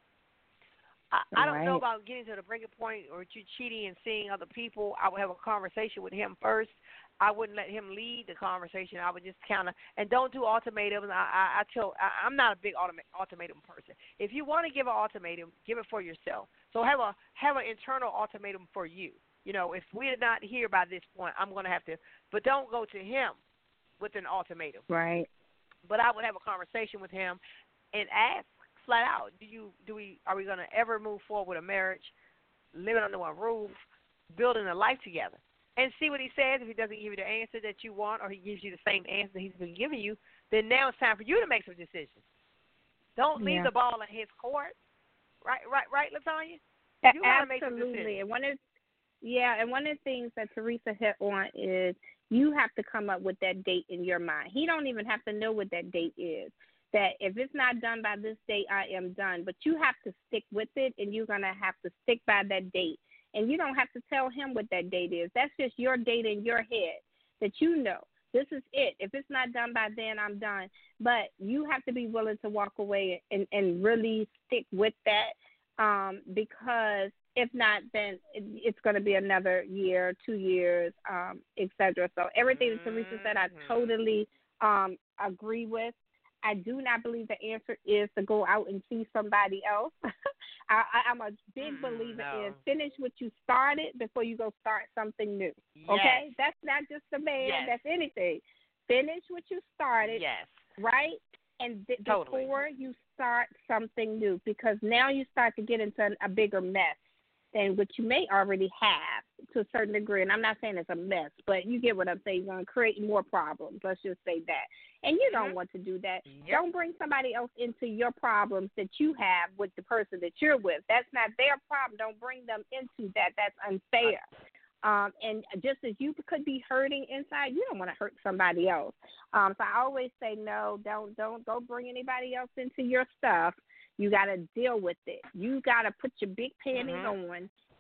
I, I don't right. know about getting to the breaking point or you cheating and seeing other people. I would have a conversation with him first. I wouldn't let him lead the conversation. I would just kind of, and don't do ultimatums. I, I, I tell, I, I'm not a big ultimatum person. If you want to give an ultimatum, give it for yourself. So have a have an internal ultimatum for you. You know, if we're not here by this point, I'm going to have to, but don't go to him with an ultimatum. Right. But I would have a conversation with him and ask flat out, do you do we are we gonna ever move forward with a marriage, living under one roof, building a life together? And see what he says. If he doesn't give you the answer that you want, or he gives you the same answer he's been giving you, then now it's time for you to make some decisions. Don't yeah. leave the ball in his court. Right, right, right, LaTanya? You gotta make some decisions. Absolutely. And one of yeah, and one of the things that Teresa hit on is you have to come up with that date in your mind. He don't even have to know what that date is. That if it's not done by this date, I am done. But you have to stick with it, and you're going to have to stick by that date. And you don't have to tell him what that date is. That's just your date in your head that you know. This is it. If it's not done by then, I'm done. But you have to be willing to walk away and, and really stick with that um, because if not, then it's going to be another year, two years, um, et cetera. So everything that Teresa said, I totally um, agree with. I do not believe the answer is to go out and see somebody else. I, I'm a big believer no. in finish what you started before you go start something new. Yes. Okay? That's not just a man. Yes. That's anything. Finish what you started, yes. right? And th- totally. before you start something new, because now you start to get into a bigger mess than what you may already have to a certain degree. And I'm not saying it's a mess, but you get what I'm saying. You're going to create more problems. Let's just say that. And you mm-hmm. don't want to do that. Yep. Don't bring somebody else into your problems that you have with the person that you're with. That's not their problem. Don't bring them into that. That's unfair. Um, and just as you could be hurting inside, you don't want to hurt somebody else. Um, so I always say, no, don't, don't, don't bring anybody else into your stuff. You got to deal with it. You got to put your big panties mm-hmm. on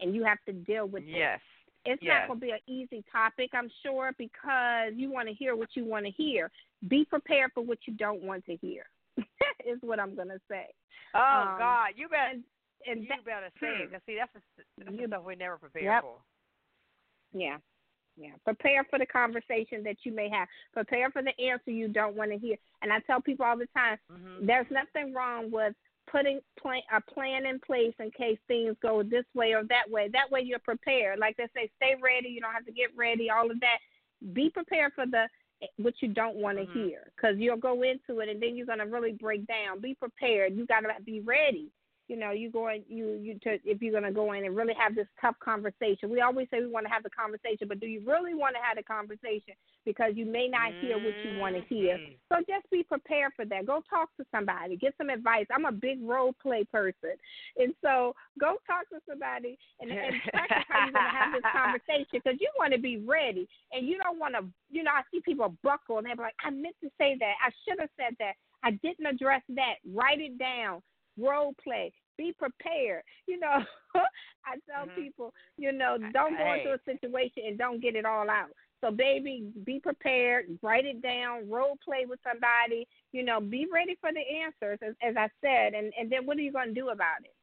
and you have to deal with Yes. it. It's yes. not going to be an easy topic, I'm sure, because you want to hear what you want to hear. Be prepared for what you don't want to hear, is what I'm going to say. Oh, um, God. You better, and, and you that, better say it. Because, see, that's, the, that's you, the stuff we never prepare yep. for. Yeah. Yeah. Prepare for the conversation that you may have. Prepare for the answer you don't want to hear. And I tell people all the time, Mm-hmm. there's nothing wrong with putting plan, a plan in place in case things go this way or that way. That way you're prepared. Like they say, stay ready. You don't have to get ready, all of that. Be prepared for the what you don't want to Mm-hmm. hear, because you'll go into it and then you're going to really break down. Be prepared. You got to be ready. You know, you going you you to if you're going to go in and really have this tough conversation. We always say we want to have the conversation, but do you really want to have the conversation? Because you may not hear what you want to hear. Mm-hmm. So just be prepared for that. Go talk to somebody. Get some advice. I'm a big role play person, and so go talk to somebody and, and practice how you're going to have this conversation, because you want to be ready, and you don't want to. You know, I see people buckle and they're like, I meant to say that. I should have said that. I didn't address that. Write it down. Role play. Be prepared. You know, I tell Mm-hmm. people, you know, don't go Hey. into a situation and don't get it all out. So, baby, be prepared. Write it down. Role play with somebody. You know, be ready for the answers, as, as I said. And, and then what are you going to do about it?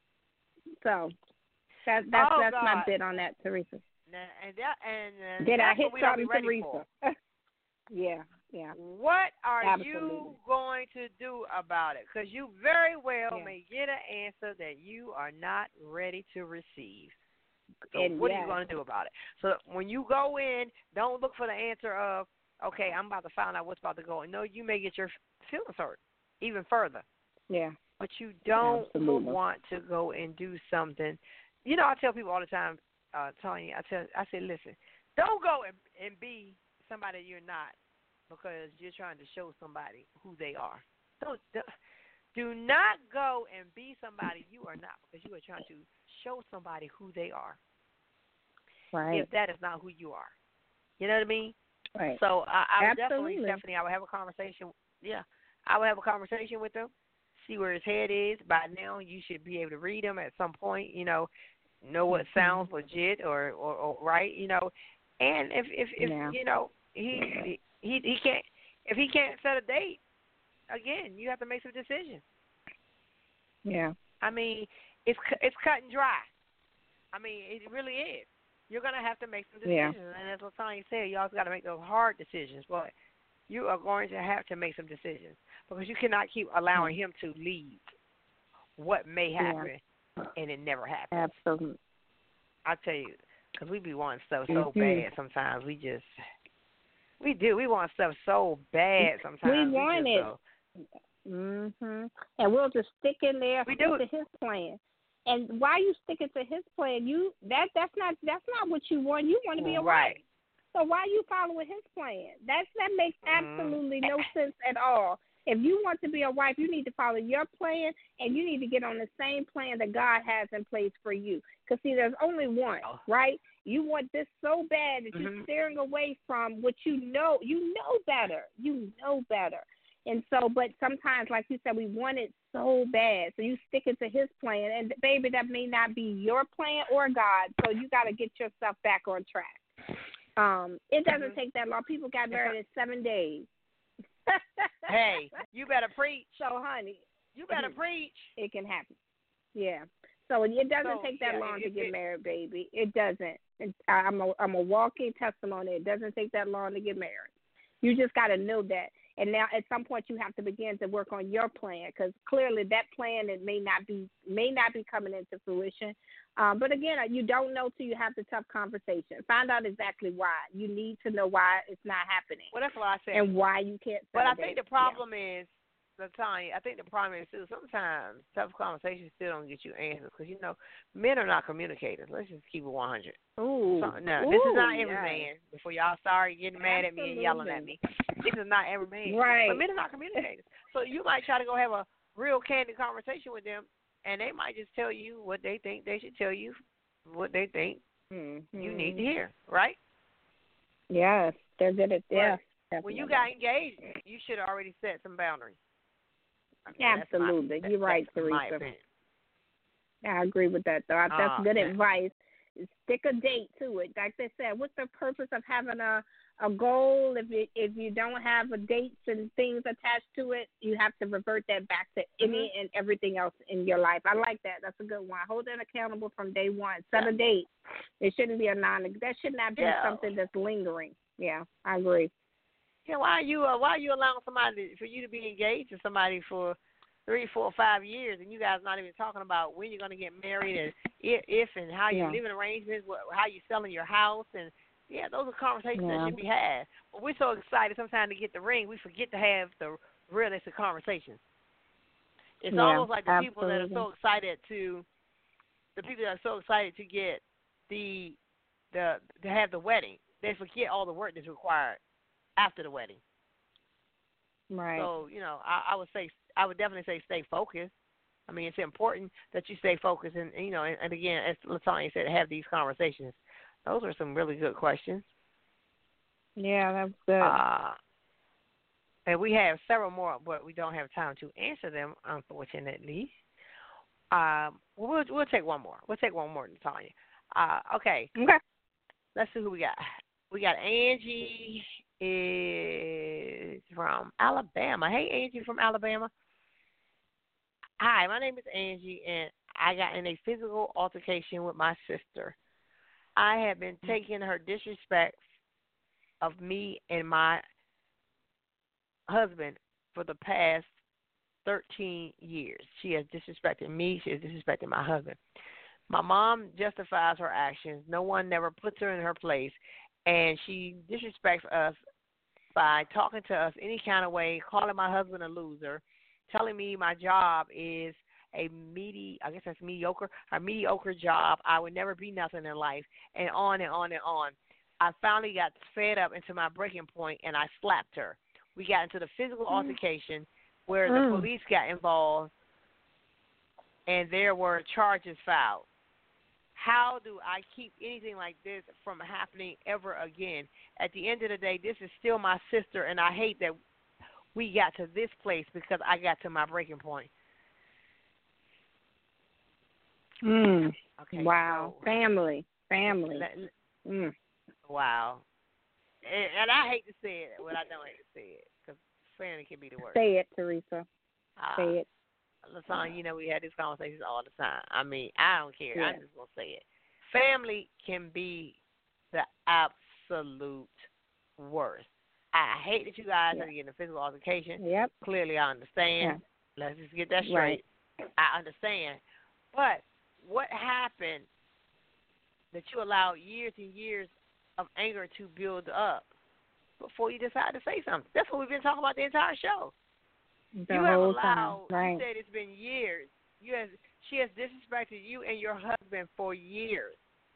So, that, that's Oh, that's my God. bit on that, Teresa. Now, and that, and uh, Did I that's hit what we don't be something, ready Teresa? for. Yeah, yeah. What are Absolutely. you going to do about it? Because you very well Yeah. may get an answer that you are not ready to receive. So And what yes. are you going to do about it? So when you go in, don't look for the answer of, okay, I'm about to find out what's about to go. No, you may get your feelings hurt even further. Yeah. But you don't Absolutely. want to go and do something. You know, I tell people all the time, uh, Tony, I tell, I say, listen, don't go and, and be somebody you're not because you're trying to show somebody who they are. So do not go and be somebody you are not because you are trying to show somebody who they are. Right. If that is not who you are. You know what I mean? Right. So I, I would definitely, Absolutely. definitely, I would have a conversation. Yeah, I would have a conversation with him, see where his head is. By now, you should be able to read him at some point. You know, know what sounds legit or, or, or right. You know, and if if, if Yeah. you know he he he can't if he can't set a date, again, you have to make some decisions. Yeah. I mean, it's it's cut and dry. I mean, it really is. You're going to have to make some decisions. Yeah. And as Latanya said, you also got to make those hard decisions. But you are going to have to make some decisions because you cannot keep allowing him to lead what may happen, Yeah. and it never happens. Absolutely. I tell you, because we be wanting stuff so Mm-hmm. bad sometimes. We just, we do. We want stuff so bad sometimes. We want just it. Go, Mhm. And we'll just stick in there, We stick do. to his plan. And why you sticking to his plan? You that that's not that's not what you want. You want to be a right. wife. So why you following his plan? That's that makes Mhm. absolutely no sense at all. If you want to be a wife, you need to follow your plan, and you need to get on the same plan that God has in place for you. Because, see, there's only one, Oh. right? You want this so bad that Mhm. you're steering away from what you know. You know better. You know better. And so, but sometimes, like you said, we want it so bad. So you stick it to his plan. And, baby, that may not be your plan or God. So you got to get yourself back on track. Um, it doesn't Mhm. take that long. People got married in seven days. Hey, you better preach. So, honey, You better preach. it can happen. Yeah. So it doesn't So, take that yeah, long it- to it- get it- married, baby. It doesn't. It, I'm a I'm a walking testimony. It doesn't take that long to get married. You just got to know that. And now, at some point, you have to begin to work on your plan because clearly that plan it may not be may not be coming into fruition. Um, but again, you don't know till you have the tough conversation. Find out exactly why. You need to know why it's not happening Well, that's what I said. and why you can't. But I celebrate. think the problem is, Latanya, I think the problem is, too, sometimes tough conversations still don't get you answers because, you know, men are not communicators. Let's just keep it one hundred. Yeah. Ooh. So, no, Ooh, this is not every yes. man. Before y'all start getting mad at me and yelling at me. This is not every man. Right. But men are not communicators. So you might try to go have a real candid conversation with them, and they might just tell you what they think they should tell you, what they think Mm-hmm. you need to hear, right? Yes, they're good at yeah. When you got engaged, you should have already set some boundaries. I mean, that's Absolutely. my- You're right, that's my Teresa. opinion. I agree with that, though. That's Ah, good yeah. advice. stick a date to it. Like they said, what's the purpose of having a a goal if it, if you don't have a dates and things attached to it? You have to revert that back to any Mm-hmm. and everything else in your life. I like that. That's a good one. Hold it accountable from day one. Set a date. It shouldn't be a non. That should not be Yeah. something that's lingering. Yeah, I agree. Yeah, why are you uh, why are you allowing somebody for you to be engaged to somebody for three, four, five years, and you guys not even talking about when you're going to get married and if, if and how Yeah. your living arrangements, what, how you selling your house, and yeah, those are conversations Yeah. that should be had. But we're so excited sometimes to get the ring, we forget to have the realistic conversations. It's Yeah, almost like the people that are absolutely. so excited to the people that are so excited to get the the to have the wedding, they forget all the work that's required after the wedding. Right. So, you know, I, I would say, I would definitely say stay focused. I mean, it's important that you stay focused. And, you know, and, and again, as LaTanya said, have these conversations. Those are some really good questions. Yeah, that's good. Uh, and we have several more, but we don't have time to answer them, unfortunately. Um, we'll, we'll take one more. We'll take one more, LaTanya. Uh, okay. Okay. Let's see who we got. We got Angie is from Alabama. Hey, Angie from Alabama. Hi, my name is Angie, and I got in a physical altercation with my sister. I have been taking her disrespect of me and my husband for the past thirteen years. She has disrespected me. She has disrespected my husband. My mom justifies her actions. No one never puts her in her place, and she disrespects us by talking to us any kind of way, calling my husband a loser, telling me my job is a medi I guess that's mediocre, a mediocre job. I would never be nothing in life, and on and on and on. I finally got fed up into my breaking point, and I slapped her. We got into the physical mm. altercation where mm. the police got involved, and there were charges filed. How do I keep anything like this from happening ever again? At the end of the day, this is still my sister, and I hate that we got to this place because I got to my breaking point. Mm. Okay, wow. So, family. Family. Mm. Wow. And, and I hate to say it, but I don't hate to say it because family can be the worst. Say it, Teresa. Uh, say it. LaTanya, you know, we had these conversations all the time. I mean, I don't care. Yeah. I'm just going to say it. Family can be the absolute worst. I hate that you guys yeah. are getting a physical altercation. Yep. Clearly, I understand. Yeah. Let's just get that straight. Right. I understand. But what happened that you allowed years and years of anger to build up before you decide to say something? That's what we've been talking about the entire show. The you whole have allowed, time. Right. You said it's been years. You have, she has disrespected you and your husband for years.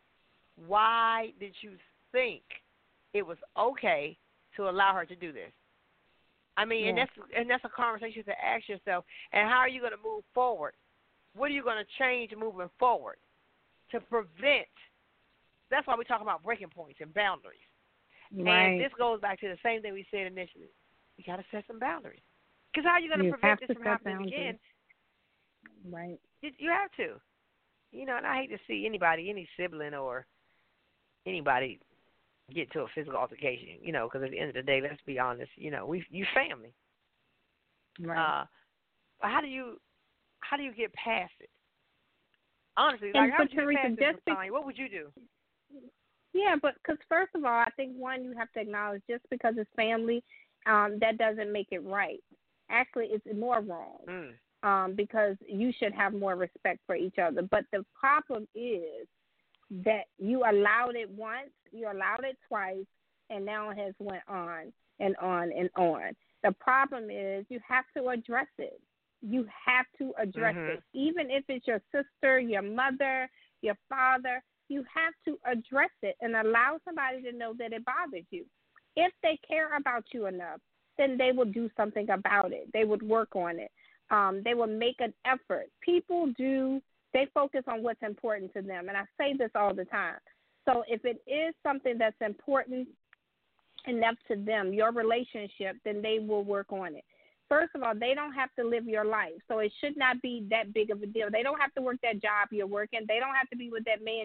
Why did you think it was okay to allow her to do this? I mean, yeah. and that's and that's a conversation to ask yourself. And how are you going to move forward? What are you going to change moving forward to prevent? That's why we talk about breaking points and boundaries. Right. And this goes back to the same thing we said initially. You got to set some boundaries. Because how are you going to you prevent have this to from happening boundaries. again? Right. You have to. You know, and I hate to see anybody, any sibling or anybody get to a physical altercation, you know, because at the end of the day, let's be honest, you know, we you family. Right. Uh, but how do you how do you get past it? Honestly, and like, how would you Teresa, get past just this, What would you do? Yeah, but because first of all, I think, one, you have to acknowledge just because it's family, um, that doesn't make it right. Actually, it's more wrong Mm. um, because you should have more respect for each other. But the problem is that you allowed it once, you allowed it twice, and now it has went on and on and on. The problem is you have to address it. You have to address mm-hmm. it. Even if it's your sister, your mother, your father, you have to address it and allow somebody to know that it bothers you. If they care about you enough, then they will do something about it. They would work on it. Um, they will make an effort. People do, they focus on what's important to them. And I say this all the time. So if it is something that's important enough to them, your relationship, then they will work on it. First of all, they don't have to live your life, so it should not be that big of a deal. They don't have to work that job you're working. They don't have to be with that man you were.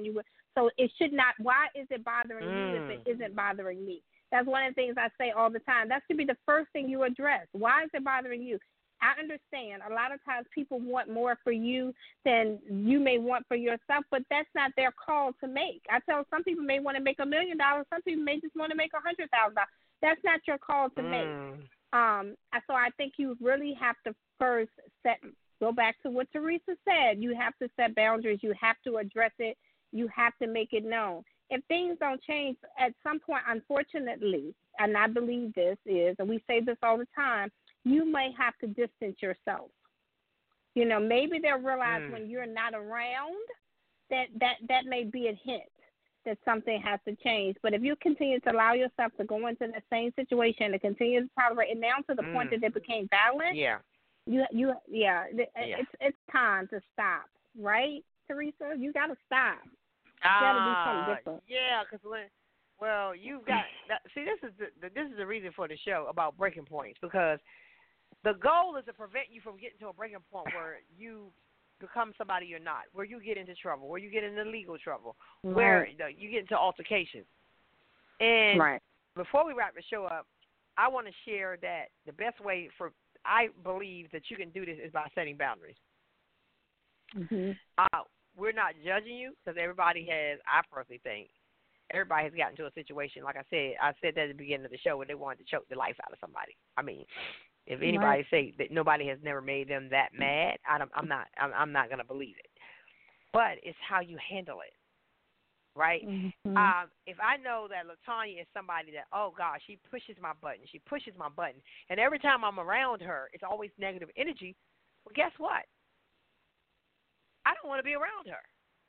So it should not. Why is it bothering Mm. you if it isn't bothering me? That's one of the things I say all the time. That should be the first thing you address. Why is it bothering you? I understand a lot of times people want more for you than you may want for yourself, but that's not their call to make. I tell some people may want to make a million dollars. Some people may just want to make a hundred thousand dollars. That's not your call to Mm. make. Um, so I think you really have to first set, go back to what Teresa said. You have to set boundaries. You have to address it. You have to make it known. If things don't change at some point, unfortunately, and I believe this is, and we say this all the time, you may have to distance yourself. You know, maybe they'll realize Mm. when you're not around that, that that may be a hint that something has to change. But if you continue to allow yourself to go into the same situation, to continue to tolerate it now to the Mm. point that it became violent, Yeah. you you yeah, Yeah. it's it's time to stop, right, Teresa? You got to stop. Ah, gotta do something different. Yeah, because well, you've got that, see. This is the, the this is the reason for the show about breaking points, because the goal is to prevent you from getting to a breaking point where you become somebody you're not, where you get into trouble, where you get into legal trouble, where Right. you, know, you get into altercations. And Right. before we wrap the show up, I want to share that the best way for I believe that you can do this is by setting boundaries. Mhm. Uh, we're not judging you, because everybody has, I personally think, everybody has gotten to a situation, like I said, I said that at the beginning of the show, where they wanted to choke the life out of somebody. I mean, if anybody Right. say that nobody has never made them that mad, I don't, I'm not, I'm, I'm not going to believe it. But it's how you handle it, right? Mhm. Um, if I know that LaTanya is somebody that, oh, gosh, she pushes my button, she pushes my button, and every time I'm around her, it's always negative energy, well, guess what? I don't want to be around her.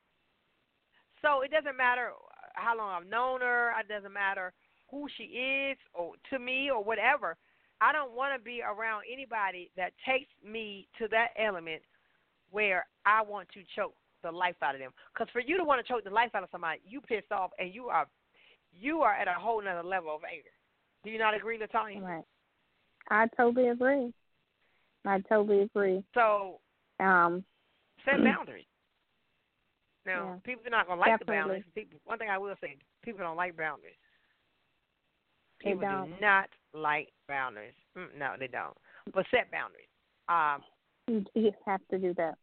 So it doesn't matter how long I've known her. It doesn't matter who she is or to me or whatever. I don't want to be around anybody that takes me to that element where I want to choke the life out of them. Because for you to want to choke the life out of somebody, you pissed off and you are you are at a whole nother level of anger. Do you not agree, LaTanya? Right. I totally agree. I totally agree. So Um, set boundaries. Now, Yeah, people are not going to like definitely. the boundaries. People, one thing I will say, people don't like boundaries. They People don't. do not like boundaries. Mm, no, they don't. But set boundaries. Um, You, you have to do that.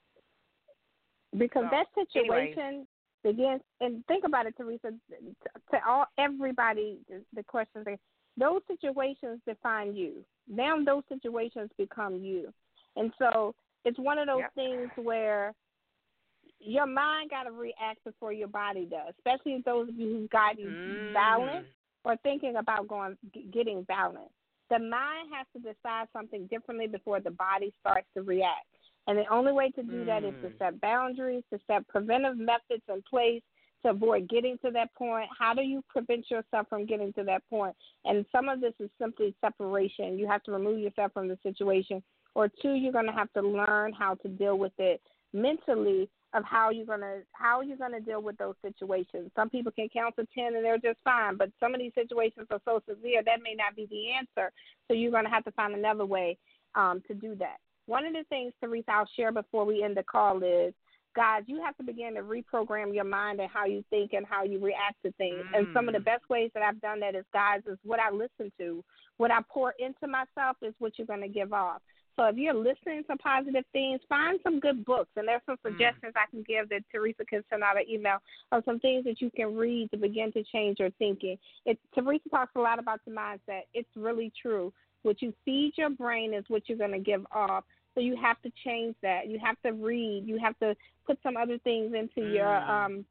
Because So, that anyways. situation begins, and think about it, Teresa, to all everybody, the, the questions, they, those situations define you. Now those situations become you. And so it's one of those Yep. things where your mind got to react before your body does, especially those of you who've gotten Mm. violent or thinking about going getting violent. The mind has to decide something differently before the body starts to react. And the only way to do that is to Mm. set boundaries, to set preventive methods in place to avoid getting to that point. How do you prevent yourself from getting to that point? And some of this is simply separation. You have to remove yourself from the situation. Or two, you're going to have to learn how to deal with it mentally, of how you're gonna how you're gonna deal with those situations. Some people can count to ten and they're just fine, but some of these situations are so severe that may not be the answer. So you're gonna have to find another way um, to do that. One of the things, Teresa, I'll share before we end the call is, guys, you have to begin to reprogram your mind and how you think and how you react to things. Mm. And some of the best ways that I've done that is, guys, is what I listen to. What I pour into myself is what you're gonna give off. So if you're listening to positive things, find some good books. And there's some suggestions I can give that Teresa can send out an email of some things that you can read to begin to change your thinking. It, Teresa talks a lot about the mindset. It's really true. What you feed your brain is what you're going to give off. So you have to change that. You have to read. You have to put some other things into Mm. your, um,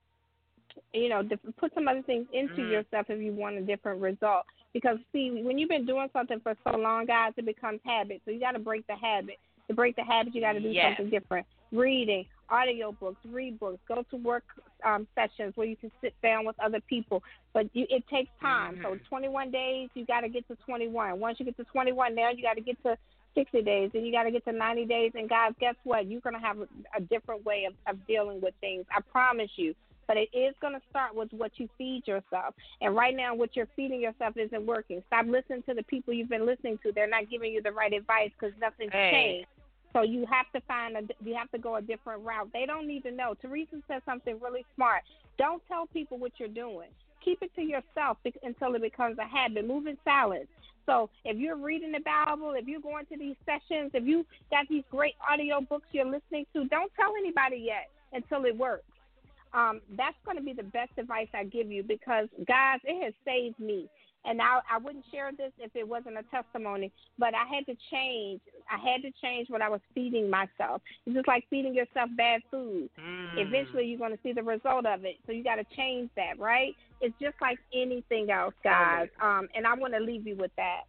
you know, diff- put some other things into Mhm. yourself if you want a different result. Because, see, when you've been doing something for so long, guys, it becomes habit. So you got to break the habit. To break the habit, you got to do Yes. something different. Reading, audio books, read books, go to work um, sessions where you can sit down with other people. But you, it takes time. So Mhm. twenty-one days, you got to get to twenty-one. Once you get to twenty-one, now you got to get to sixty days. Then you got to get to ninety days. And, guys, guess what? You're going to have a, a different way of, of dealing with things. I promise you. But it is going to start with what you feed yourself. And right now, what you're feeding yourself isn't working. Stop listening to the people you've been listening to. They're not giving you the right advice because nothing's Hey. changed. So you have to find a, you have to go a different route. They don't need to know. Teresa said something really smart. Don't tell people what you're doing. Keep it to yourself until it becomes a habit. Move in silence. So if you're reading the Bible, if you're going to these sessions, if you got these great audio books you're listening to, don't tell anybody yet until it works. Um, that's going to be the best advice I give you because, guys, it has saved me. And I, I wouldn't share this if it wasn't a testimony, but I had to change. I had to change what I was feeding myself. It's just like feeding yourself bad food. Mm. Eventually, you're going to see the result of it. So you got to change that, right? It's just like anything else, guys. Um, and I want to leave you with that.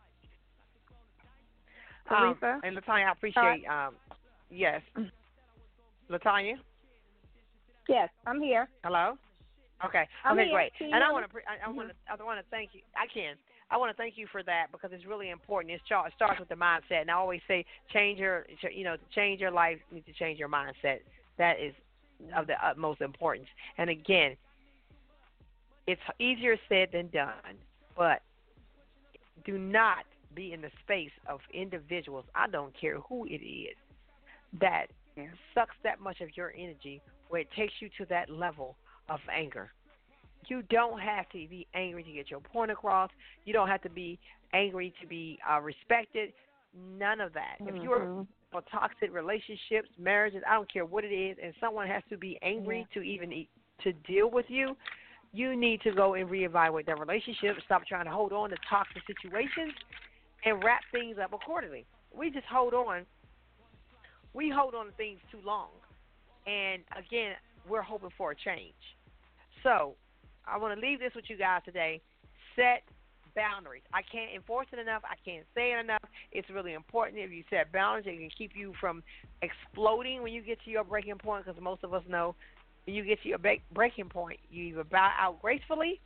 Um, Teresa? and Latanya, I appreciate. Um, yes, Latanya. Yes, I'm here. Hello. Okay. I'm okay, here. great. Can you And I hear want to, me? I want to, I want to thank you. I can. I want to thank you for that because it's really important. It start- starts with the mindset, and I always say, change your, you know, to change your life, you need to change your mindset. That is of the utmost importance. And again, it's easier said than done, but do not be in the space of individuals. I don't care who it is that Yeah. sucks that much of your energy, where it takes you to that level of anger. You don't have to be angry to get your point across. You don't have to be angry to be uh, respected. None of that. Mm-hmm. If you're in toxic relationships, marriages, I don't care what it is, and someone has to be angry Yeah. to even e- to deal with you, you need to go and reevaluate that relationship. Stop trying to hold on to toxic situations and wrap things up accordingly. We just hold on. We hold on to things too long. And, again, we're hoping for a change. So I want to leave this with you guys today. Set boundaries. I can't enforce it enough. I can't say it enough. It's really important. If you set boundaries, it can keep you from exploding when you get to your breaking point, because most of us know when you get to your breaking point, you either bow out gracefully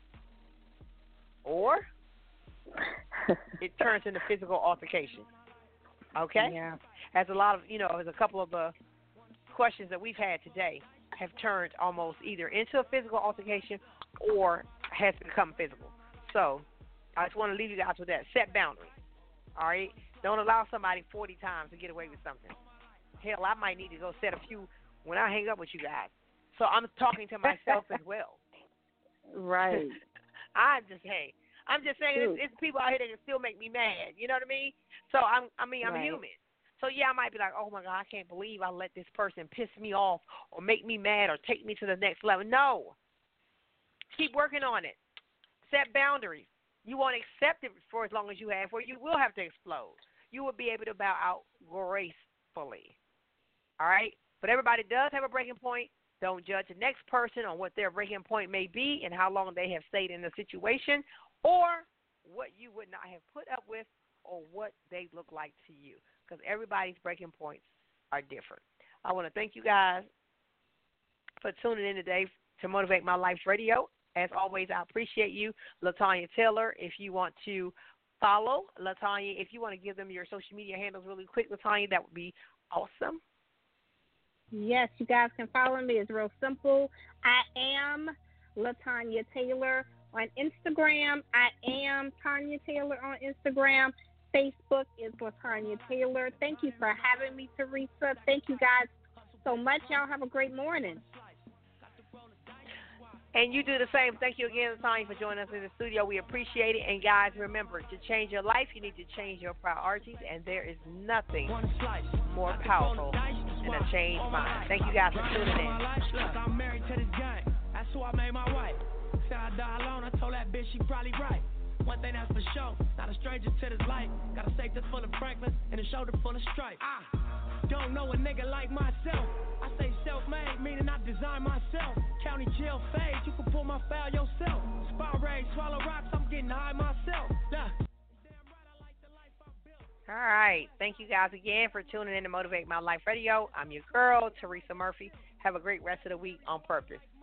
or it turns into physical altercation. Okay? Yeah. As a lot of, you know, as a couple of the questions that we've had today have turned almost either into a physical altercation or has become physical. So I just want to leave you guys with that. Set boundaries. All right? Don't allow somebody forty times to get away with something. Hell, I might need to go set a few when I hang up with you guys. So I'm talking to myself as well. Right. I'm just, hey, I'm just saying it's, it's people out here that can still make me mad. You know what I mean? So I'm, I mean, I'm Right. human. So, yeah, I might be like, oh, my God, I can't believe I let this person piss me off or make me mad or take me to the next level. No. Keep working on it. Set boundaries. You won't accept it for as long as you have, or you will have to explode. You will be able to bow out gracefully. All right? But everybody does have a breaking point. Don't judge the next person on what their breaking point may be and how long they have stayed in the situation or what you would not have put up with or what they look like to you, because everybody's breaking points are different. I want to thank you guys for tuning in today to Motivate My Life Radio. As always, I appreciate you. Latanya Taylor, if you want to follow Latanya, if you want to give them your social media handles really quick, Latanya, that would be awesome. Yes, you guys can follow me. It's real simple. I am Latanya Taylor on Instagram. I am Tanya Taylor on Instagram. Facebook is Latanya Taylor. Thank you for having me, Teresa. Thank you guys so much. Y'all have a great morning. And you do the same. Thank you again, Latanya, for joining us in the studio. We appreciate it. And, guys, remember, to change your life, you need to change your priorities, and there is nothing more powerful than a changed mind. Thank you guys for tuning in. I'm married to this gang. That's who I made my wife. Said I die alone. I told that bitch she probably right. One thing that's for sure, not a stranger to this life. Got a safety full of Franklin and a shoulder full of stripe. I don't know a nigga like myself. I say self-made, meaning I design myself. County jail fade, you can pull my file yourself. Spot raid, swallow rocks, I'm getting high myself. Nah. All right. Thank you guys again for tuning in to Motivate My Life Radio. I'm your girl, Teresa Murphy. Have a great rest of the week on purpose.